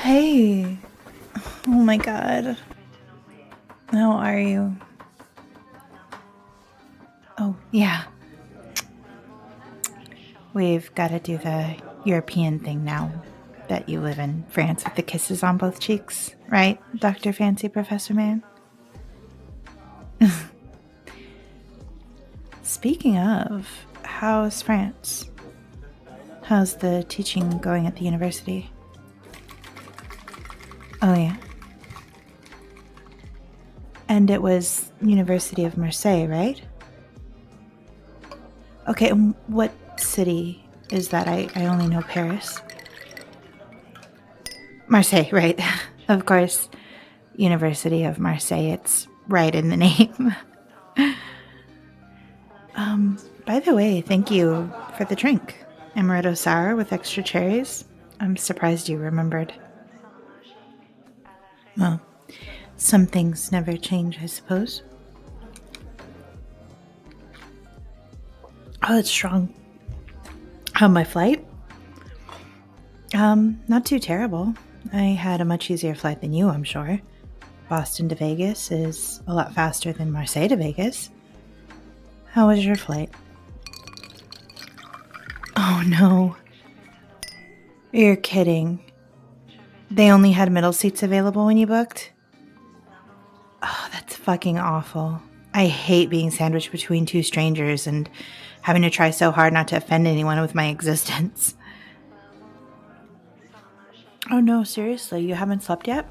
Hey. Oh my god. How are you? Oh, yeah. We've got to do the European thing now that you live in France with the kisses on both cheeks, right, Dr. Fancy Professor Man? Speaking of, how's France? How's the teaching going at the university? Oh, yeah. And it was University of Marseille, right? Okay, and what city is that? I only know Paris. Marseille, right. Of course, University of Marseille. It's right in the name. By the way, thank you for the drink. Amaretto sour with extra cherries. I'm surprised you remembered. Well, some things never change, I suppose. Oh, it's strong. How my flight? Not too terrible. I had a much easier flight than you, I'm sure. Boston to Vegas is a lot faster than Marseille to Vegas. How was your flight? Oh no. You're kidding. They only had middle seats available when you booked? Oh, that's fucking awful. I hate being sandwiched between two strangers and having to try so hard not to offend anyone with my existence. Oh no, seriously, you haven't slept yet?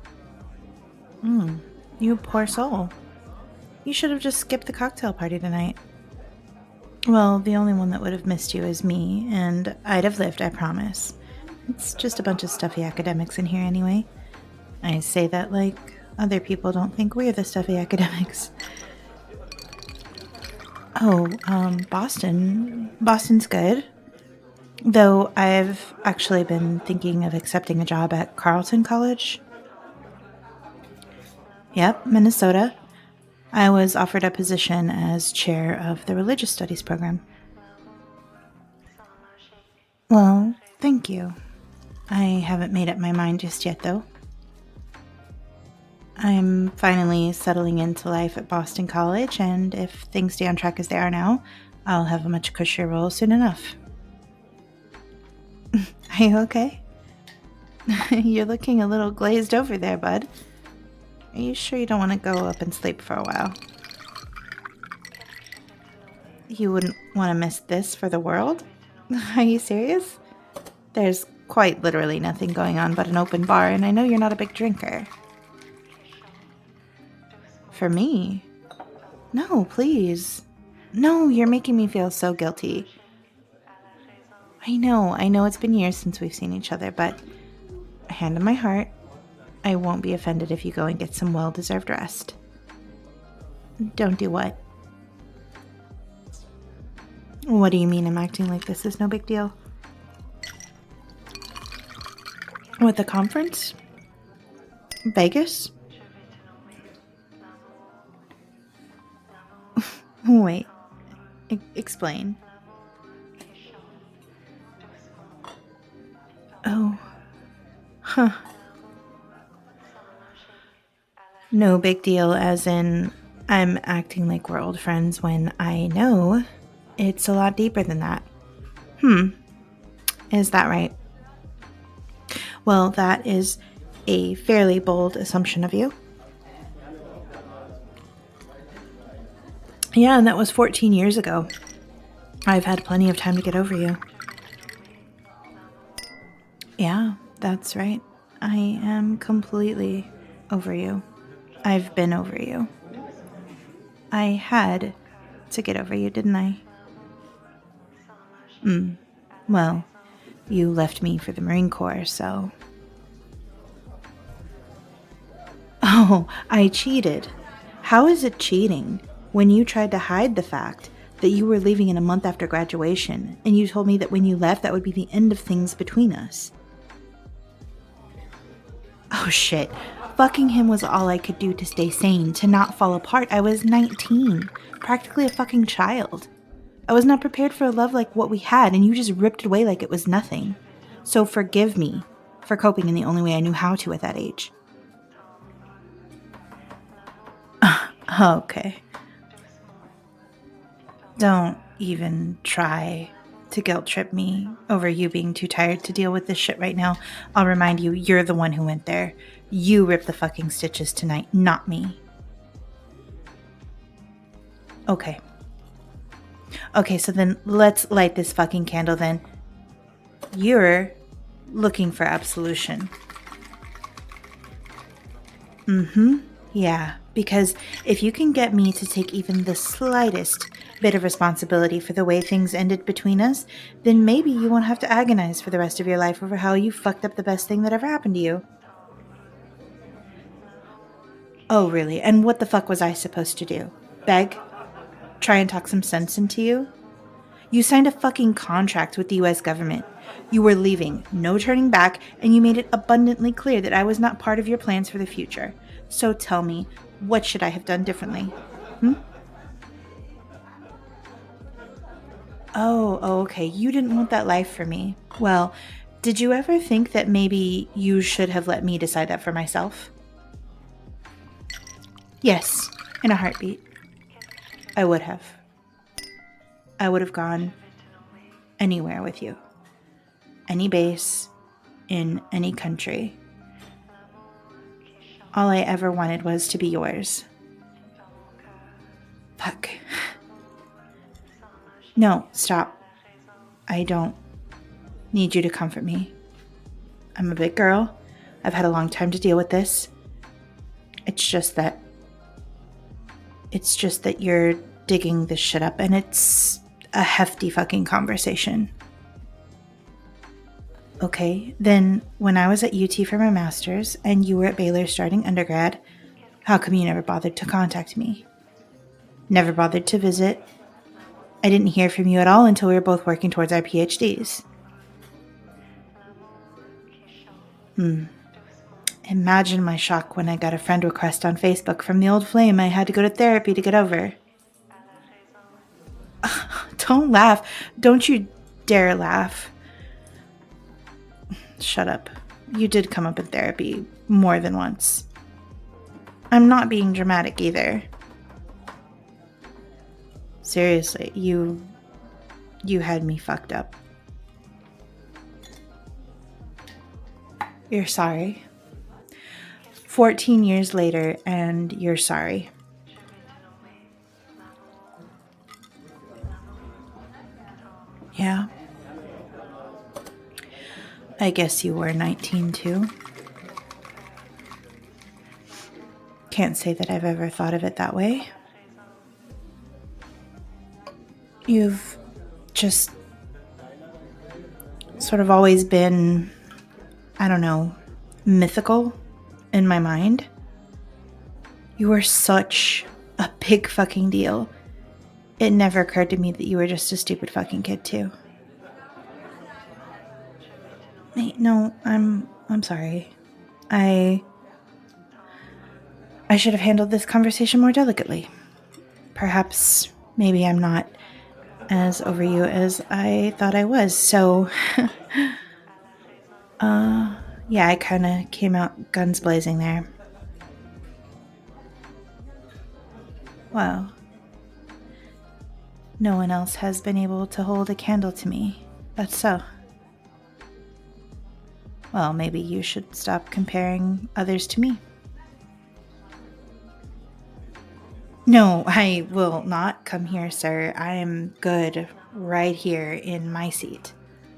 You poor soul. You should have just skipped the cocktail party tonight. Well, the only one that would have missed you is me, and I'd have lived, I promise. It's just a bunch of stuffy academics in here anyway. I say that like other people don't think we're the stuffy academics. Oh, Boston. Boston's good. Though I've actually been thinking of accepting a job at Carleton College. Yep, Minnesota. I was offered a position as chair of the religious studies program. Well, thank you. I haven't made up my mind just yet, though. I'm finally settling into life at Boston College, and if things stay on track as they are now, I'll have a much cushier role soon enough. Are you okay? You're looking a little glazed over there, bud. Are you sure you don't want to go up and sleep for a while? You wouldn't want to miss this for the world? Are you serious? There's quite literally nothing going on but an open bar, and I know you're not a big drinker. For me? No, please. No, you're making me feel so guilty. I know it's been years since we've seen each other, but hand on my heart, I won't be offended if you go and get some well-deserved rest. Don't do what? What do you mean I'm acting like this is no big deal? What, the conference? Vegas? Wait. Explain. Oh. Huh. No big deal, as in, I'm acting like we're old friends when I know it's a lot deeper than that. Is that right? Well, that is a fairly bold assumption of you. Yeah, and that was 14 years ago. I've had plenty of time to get over you. Yeah, that's right. I am completely over you. I've been over you. I had to get over you, didn't I? Well, you left me for the Marine Corps, so... Oh, I cheated. How is it cheating when you tried to hide the fact that you were leaving in a month after graduation, and you told me that when you left, that would be the end of things between us? Oh shit. Fucking him was all I could do to stay sane, to not fall apart. I was 19, practically a fucking child. I was not prepared for a love like what we had, and you just ripped it away like it was nothing. So forgive me for coping in the only way I knew how to at that age. Okay. Don't even try to guilt trip me over you being too tired to deal with this shit right now. I'll remind you, you're the one who went there. You ripped the fucking stitches tonight, not me. Okay. Okay, so then let's light this fucking candle then. You're looking for absolution. Yeah, because if you can get me to take even the slightest bit of responsibility for the way things ended between us, then maybe you won't have to agonize for the rest of your life over how you fucked up the best thing that ever happened to you. Oh, really? And what the fuck was I supposed to do? Beg? Try and talk some sense into you? You signed a fucking contract with the US government. You were leaving, no turning back, and you made it abundantly clear that I was not part of your plans for the future. So tell me, what should I have done differently? Oh, okay. You didn't want that life for me. Well, did you ever think that maybe you should have let me decide that for myself? Yes, in a heartbeat. I would have. I would have gone anywhere with you. Any base, in any country. All I ever wanted was to be yours. Fuck. No, stop. I don't need you to comfort me. I'm a big girl. I've had a long time to deal with this. It's just that you're digging this shit up, and it's a hefty fucking conversation. Okay, then when I was at UT for my master's and you were at Baylor starting undergrad, how come you never bothered to contact me? Never bothered to visit? I didn't hear from you at all until we were both working towards our PhDs. Imagine my shock when I got a friend request on Facebook from the old flame I had to go to therapy to get over. Don't laugh. Don't you dare laugh. Shut up. You did come up in therapy more than once. I'm not being dramatic either. Seriously, you had me fucked up. You're sorry. 14 years later, and you're sorry. Yeah. I guess you were 19 too. Can't say that I've ever thought of it that way. You've just sort of always been, I don't know, mythical in my mind. You were such a big fucking deal. It never occurred to me that you were just a stupid fucking kid too. Wait, no, I'm sorry. I should have handled this conversation more delicately. Perhaps, maybe I'm not as over you as I thought I was, so... yeah, I kind of came out guns blazing there. Well, no one else has been able to hold a candle to me. That's so. Well, maybe you should stop comparing others to me. No, I will not come here, sir. I am good right here in my seat.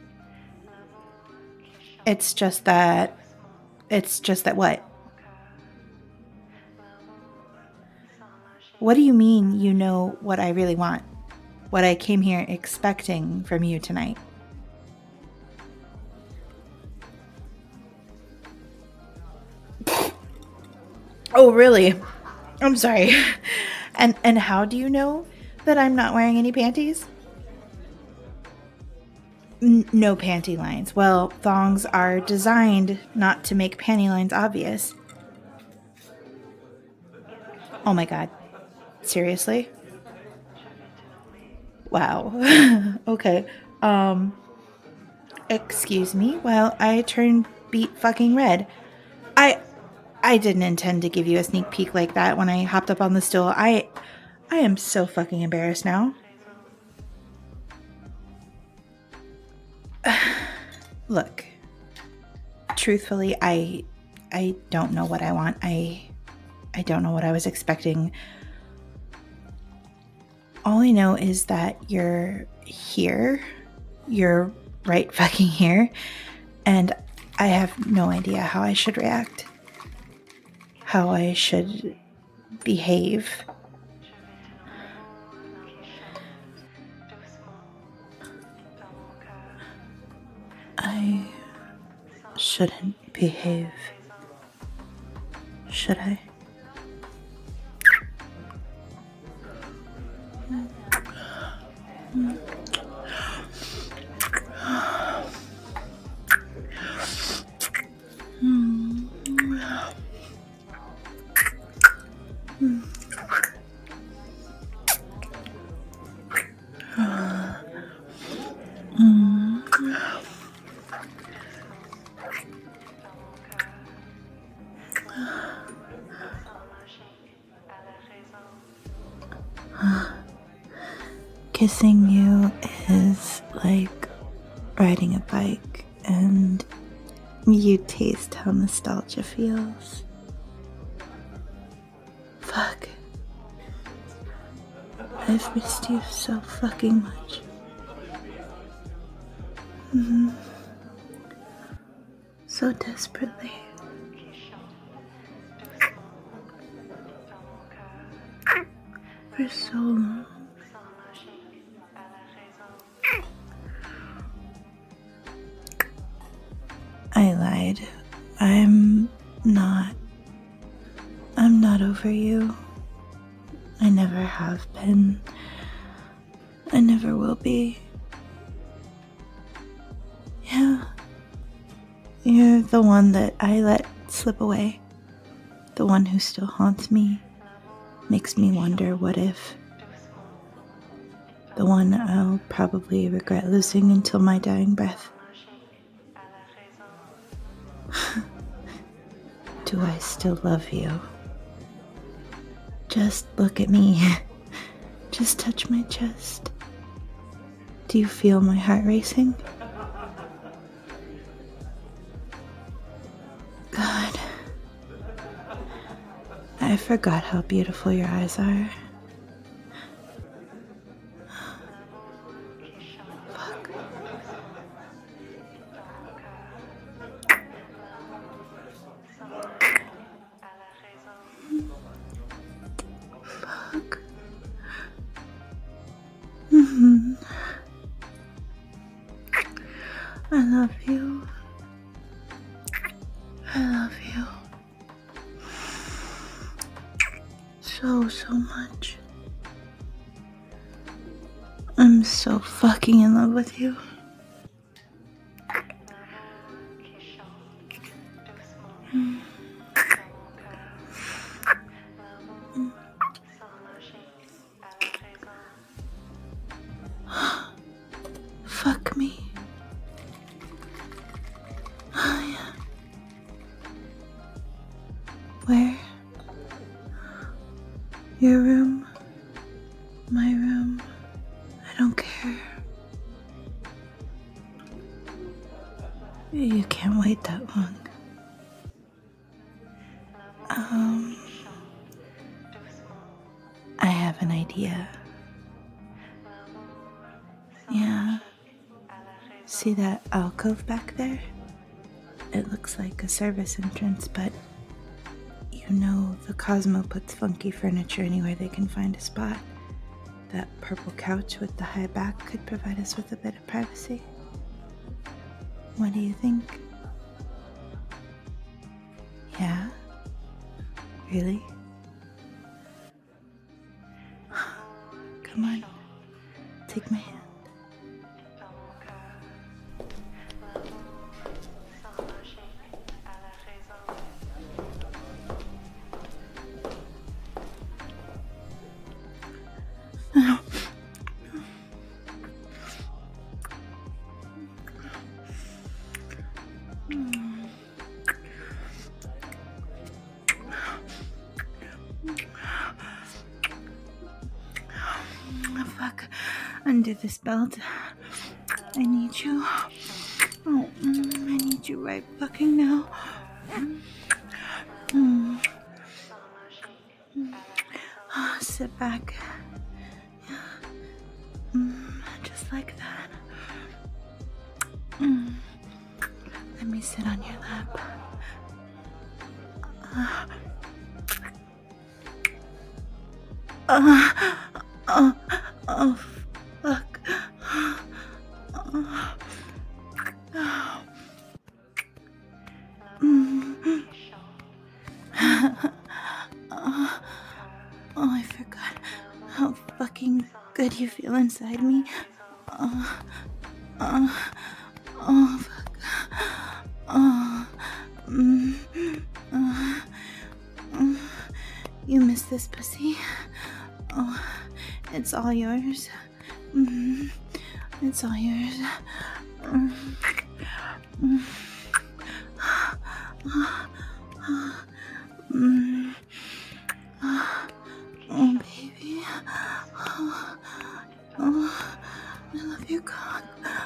It's just that what? What do you mean you know what I really want? What I came here expecting from you tonight? Oh, really? I'm sorry. And how do you know that I'm not wearing any panties? No panty lines. Well, thongs are designed not to make panty lines obvious. Oh my god. Seriously? Wow. Okay. Excuse me while I turn beet fucking red. I didn't intend to give you a sneak peek like that when I hopped up on the stool. I am so fucking embarrassed now. Look, truthfully, I don't know what I want. I don't know what I was expecting. All I know is that you're here. You're right fucking here. And I have no idea how I should react. How I should behave. I shouldn't behave. Should I? Kissing you is like riding a bike, and you taste how nostalgia feels. Fuck. I've missed you so fucking much. So desperately. For so long. I lied. I'm not over you. I never have been. I never will be. Yeah. You're the one that I let slip away. The one who still haunts me. Makes me wonder what if. The one I'll probably regret losing until my dying breath. Do I still love you? Just look at me. Just touch my chest. Do you feel my heart racing? God. I forgot how beautiful your eyes are. Fuck. Fuck. I love you. I love you. So much. I'm so fucking in love with you. Fuck me. Oh, yeah. Where? Your room? My room? I don't care. You can't wait that long. I have an idea. Yeah. See that alcove back there? It looks like a service entrance, but you know the Cosmo puts funky furniture anywhere they can find a spot. That purple couch with the high back could provide us with a bit of privacy. What do you think? Yeah? Really? Come on. Take my hand. under this belt. I need you. Oh, I need you right fucking now. Sit back. Just like that. Let me sit on your lap. Oh, fuck. Oh, I forgot how fucking good you feel inside me. Oh, fuck. You miss this pussy? Oh, it's all yours. It's all yours. Oh, baby. Oh, I love your cock.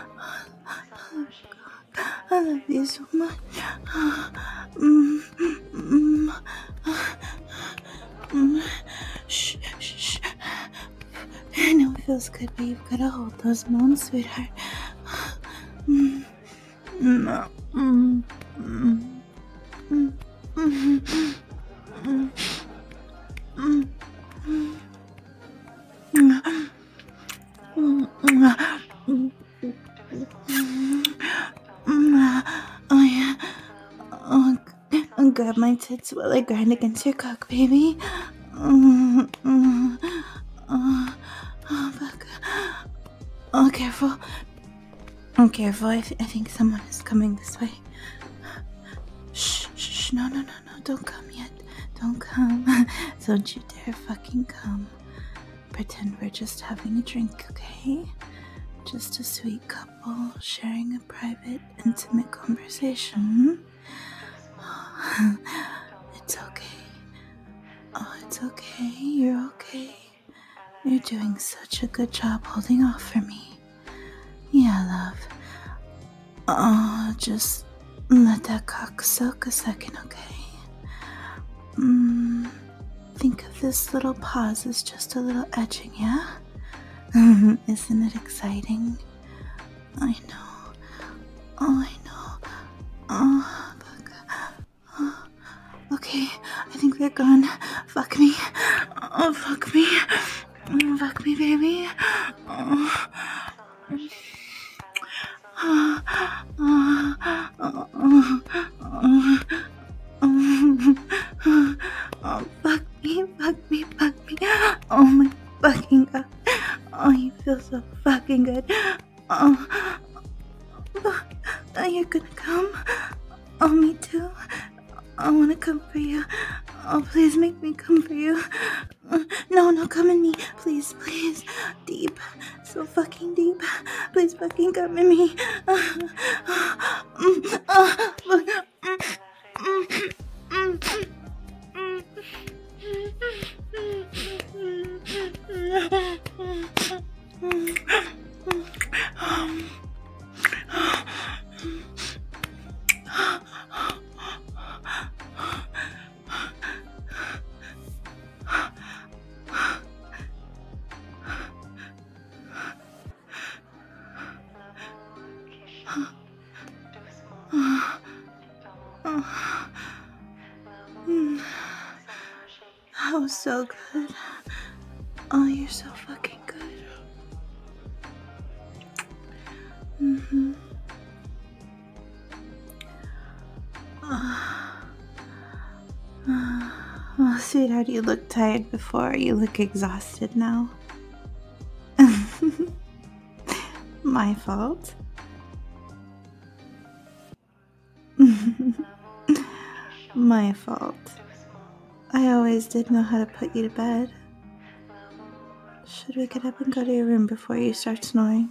I love you so much. Shh, shh, shh. I know it feels good, but you've got to hold those moans, sweetheart. Oh, yeah. Grab my tits while I grind against your cock, baby. Fuck. Oh, careful. Oh, careful. I think someone is coming this way. Shh. No. Don't come yet. Don't come. Don't you dare fucking come. Pretend we're just having a drink, okay? Just a sweet couple sharing a private, intimate conversation. It's okay. Oh, it's okay. You're okay. You're doing such a good job holding off for me. Yeah, love. Oh, just let that cock soak a second, okay? Think of this little pause as just a little edging, yeah? Isn't it exciting? I know. Oh, I know. Oh, fuck. Oh, okay, I think they're gone. Fuck me. Oh, fuck me. Fuck me, baby. Oh. Oh, fuck me. Oh my fucking god. Oh, you feel so fucking good. Oh, you're gonna come? Oh, me too. I wanna come for you. Oh, please make me come for you. No, come in me. Please. Deep. So fucking deep. Please fucking come in me. Oh, so good. Oh, you're so fucking good. Oh, sweetheart, you looked tired before. You look exhausted now. My fault. My fault. I always did know how to put you to bed. Should we get up and go to your room before you start snoring?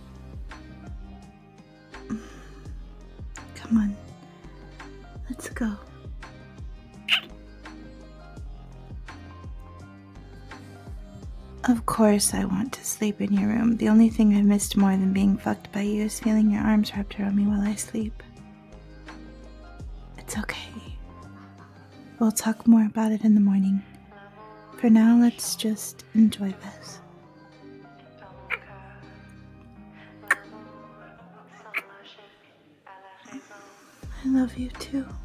Come on. Let's go. Of course I want to sleep in your room. The only thing I've missed more than being fucked by you is feeling your arms wrapped around me while I sleep. It's okay. We'll talk more about it in the morning. For now, let's just enjoy this. I love you too.